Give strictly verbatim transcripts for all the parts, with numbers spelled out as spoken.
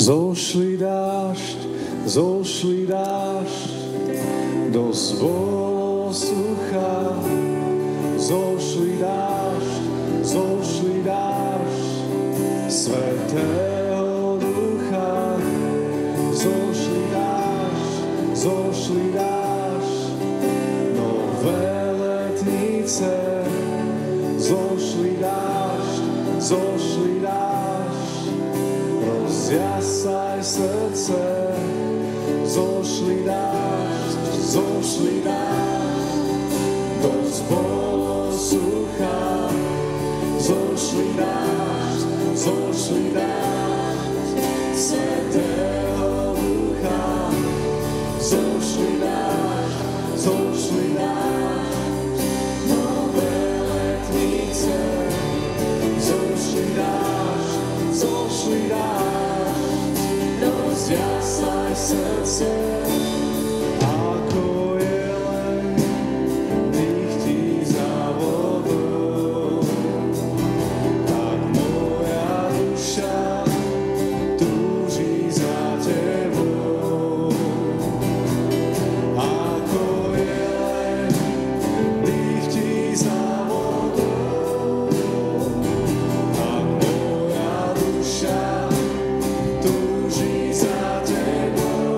Zošli dážď, zošli dážď, dosť bolo sucha. Zošli dážď, zošli dážď, Svätého Ducha. Zošli dážď, zošli dážď, nové letnice. Zošli dážď, zošli dážď, rozjasaj srdce. Zošli dážď, zošli dážď, dosť bolo sucha. Zošli dážď, zošli dážď, Svätého Ducha. Zošli dážď, zošli dážď, nové letnice. Zošli dážď, zošli dážď, rozjasaj srdce. Ako jeleň dýchti za vodou, tak moja duša túži za tebou. Ako jeleň dýchti za vodou, tak moja duša túži za tebou.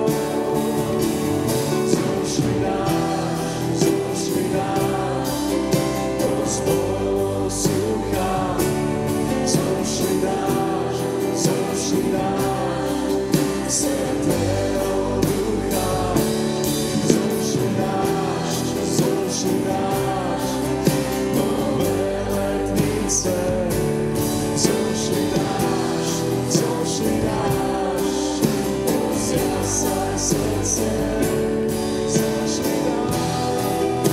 Zošli dážď, zošli dážď, dosť bolo sucha. Zošli dážď, zošli dážď, Svätého Ducha. Zošli dážď, zošli dážď, nové letnice. Zošli dážď, zošli dážď, rozjasaj srdce. Zošli dážď,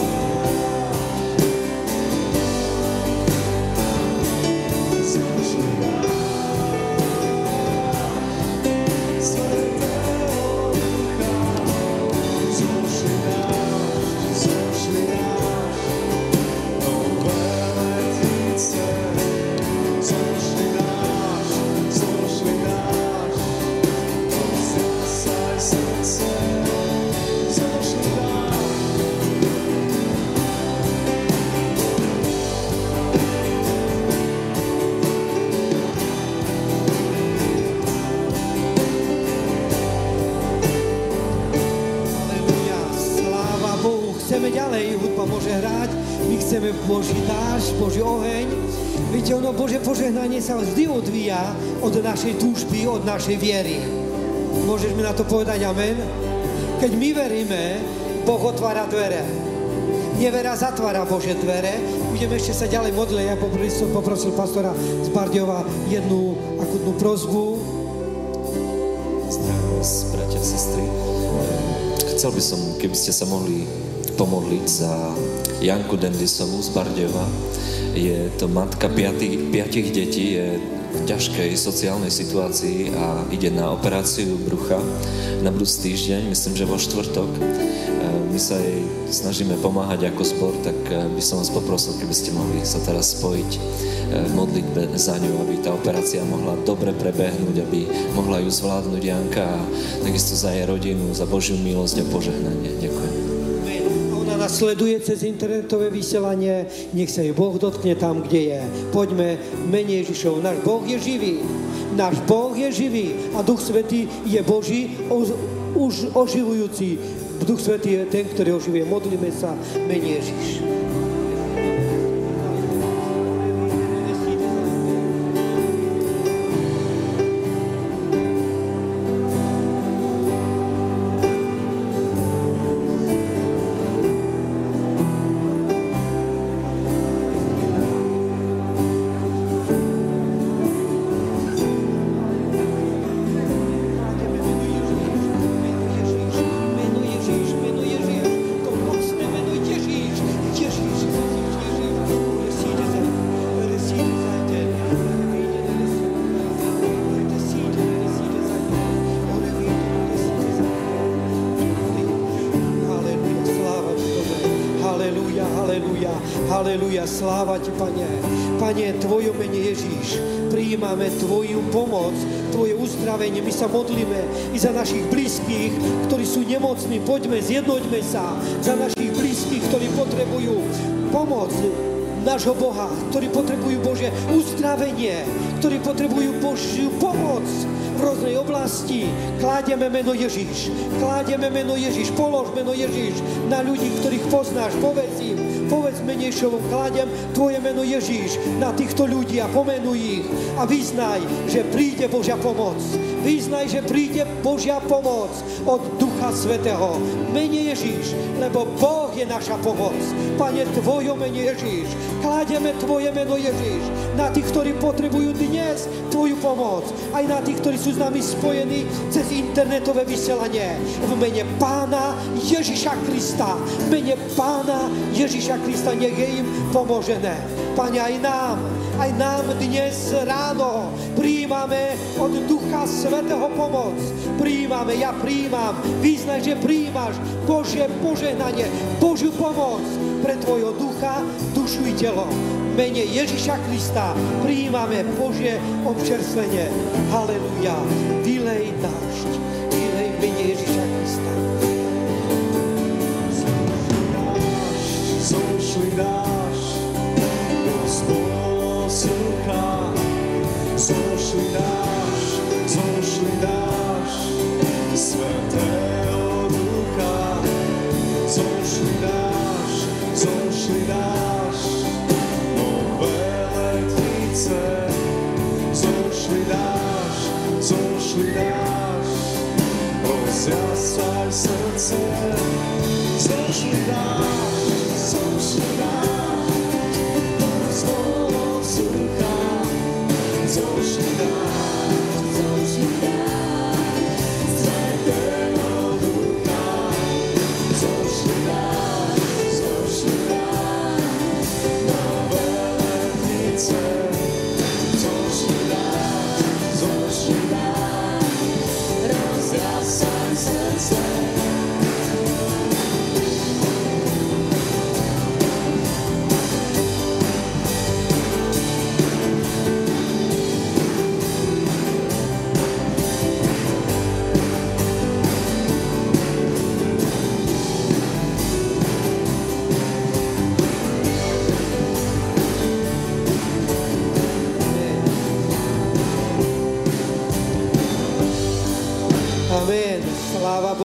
zošli dážď, Svätého Ducha. Zošli dážď, zošli dážď, nové letnice. Zošli dážď, zošli dážď, rozjasaj srdce. Zošli dážď. Aleluja, sláva Bohu. Chceme ďalej, hudba môže hrať. My chceme Boží dážď, Boží oheň. Viete, ono Božie požehnanie sa vždy odvíja od našej túžby, od našej viery. Môžeš mi na to povedať amen? Keď my veríme, Boh otvára dvere. Nevera zatvára Božie dvere. Budeme ešte sa ďalej modliť. Ja poprosil, poprosil pastora z Bardejova jednu akutnú prosbu. Zdravím vás, bratia a sestry. Chcel by som, keby ste sa mohli pomodliť za Janku Dendisovú z Bardejova. Je to matka piatich, piatich detí, je v ťažkej sociálnej situácii a ide na operáciu brucha na budúci týždeň, myslím, že vo štvrtok. My sa jej snažíme pomáhať ako zbor, tak by som vás poprosil, keby ste mohli sa teraz spojiť v modlitbe za ňu, aby tá operácia mohla dobre prebehnúť, aby mohla ju zvládnuť Janka a takisto za jej rodinu, za Božiu milosť a požehnanie. Ďakujem. Ona nás sleduje cez internetové vysielanie, nech sa jej Boh dotkne tam, kde je. Poďme, mene Ježišov, náš Boh je živý, náš Boh je živý a Duch Svätý je Boží, už oživujúci. Duch Svätý je ten, ktorý oživuje. Modlíme sa, mene Ježiš. Halelúja, sláva Ti, Pane. Pane, Tvojom mene Ježíš, prijímame Tvoju pomoc, Tvoje uzdravenie. My sa modlíme i za našich blízkych, ktorí sú nemocní. Poďme, zjednoťme sa za našich blízkych, ktorí potrebujú pomoc nášho Boha, ktorí potrebujú Bože uzdravenie, ktorí potrebujú Božiu pomoc v rôznej oblasti. Kládeme meno Ježiš, kládeme meno Ježiš, polož meno Ježiš na ľudí, ktorých poznáš, povedz im, povedz menejšovom, kládem Tvoje meno Ježiš na týchto ľudí a pomenuj ich a vyznaj, že príde Božia pomoc. Vyznaj, že príde Božia pomoc od Ducha Svätého. Mene Ježiš, lebo Boh je naša pomoc. Pane, Tvoje meno Ježiš, kládeme Tvoje meno Ježiš na tých, ktorí potrebujú dnes Tvoju pomoc. Aj na tých, ktorí sú s nami spojení cez internetové vysielanie. V mene Pána Ježiša Krista. V mene Pána Ježiša Krista nech je im pomožené. Pane, aj nám, aj nám dnes ráno prijímame od Ducha Svätého pomoc. Prijímame, ja prijímam. Vyznaj, že prijímaš Božie požehnanie, Božiu pomoc pre tvojho ducha, dušu i telo. V mene Ježiša Krista prijímame Božie občerstvenie. Haleluja. Vylej dážď. Vylej v mene Ježiša Krista. Zošli dážď, Gospod sucha. Zošli dážď, zošli dážď, Svätého Ducha. Zošli dážď, zošli dážď, nové letnice. Zošli dážď, zošli dážď, rozjasaj srdce. Zošli dážď, zošli dážď.